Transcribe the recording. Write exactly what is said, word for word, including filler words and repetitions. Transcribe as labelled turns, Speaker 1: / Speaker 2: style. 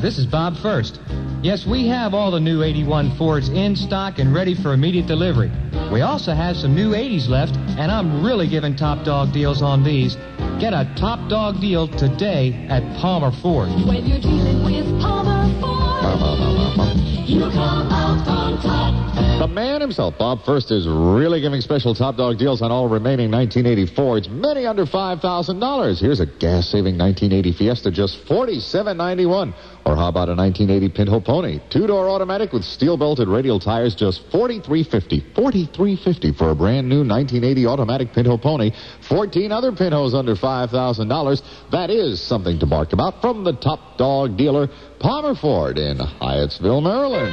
Speaker 1: this is Bob First. Yes, we have all the new eighty-one Fords in stock and ready for immediate delivery. We also have some new eighties left, and I'm really giving top dog deals on these. Get a top dog deal today at Palmer Ford.
Speaker 2: When you're dealing with Palmer Ford, you come out on top.
Speaker 3: The man himself, Bob First, is really giving special top dog deals on all remaining nineteen eighty Fords, many under five thousand dollars. Here's a gas-saving nineteen eighty Fiesta, just forty-seven ninety-one. Or how about a nineteen eighty Pinto Pony? Two-door automatic with steel-belted radial tires, just forty-three fifty. forty-three fifty for a brand-new nineteen eighty automatic Pinto Pony. fourteen other Pintos under five thousand dollars. That is something to bark about from the top dog dealer, Palmer Ford in Hyattsville, Maryland.